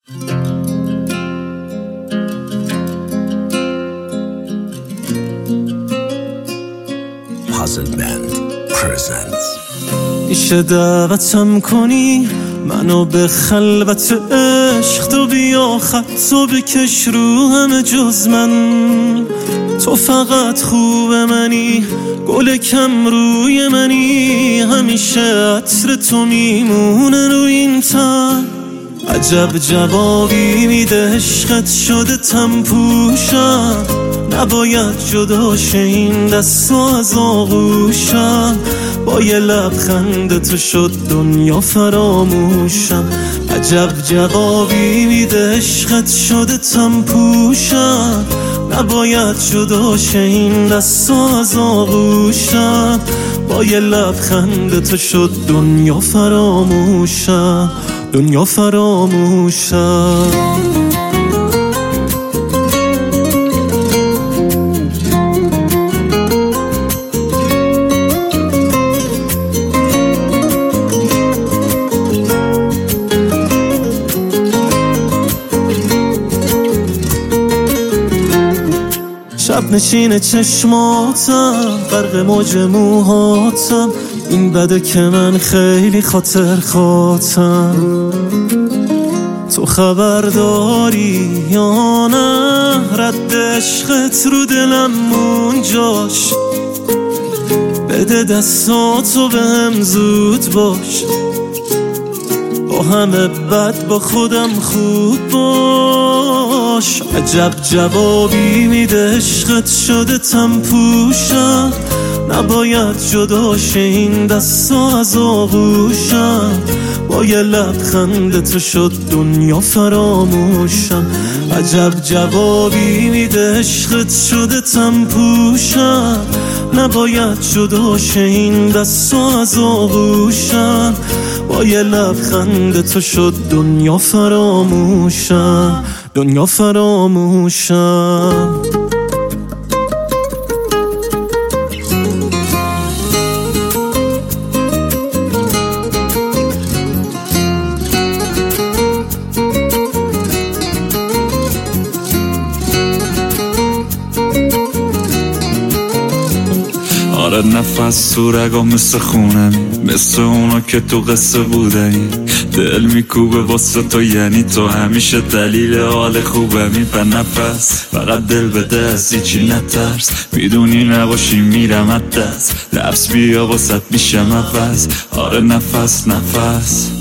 Puzzle Band presents. میشه دعوتم کنی منو به خلوت عشق، تو بیا خطو بکش رو همه جز من. تو فقط خوب منی، گل کم روی منی، همیشه عطر تو میمونه روی این تن. عجب جوابی میده عشقت شده تم پوشم، نباید جدا شه این دستا از آغوشم. با یه لبخند تو شد دنیا فراموشم. عجب جوابی میده عشقت شده تم پوشم، نباید جدا شه این دستا از آغوشم. با یه لبخند تو شد دنیا فراموشم، دنیا فراموشم. شب نشین چشماتم، غرق موج موهاتم، این بده که من خیلی خاطر خاطم. تو خبر داری یا نه رد عشقت رو دلم اونجاش؟ بده دستاتو بهم زود باش، با همه بد با خودم خوب باش. عجب جوابی میده عشقت شده تم پوشم، نباید جدا شه این دستا از آغوشم. با یه لبخند تو شد دنیا فراموشم. عجب جوابی میده عشقت شده تم پوشم، نباید جدا شه این دستا از آغوشم. با یه لبخند تو شد دنیا فراموشم، دنیا فراموشم. آره نفس تو رگا مثل خونم، مثل اونا که تو قصه بودنی. دل میکوبه واسه تو، یعنی تو همیشه دلیل حال خوبمی. به نفس فقط دل بده، از هیچی نترس، میدونی نباشی میرم از دست. لبس بیا واسط میشم عوض. آره نفس نفس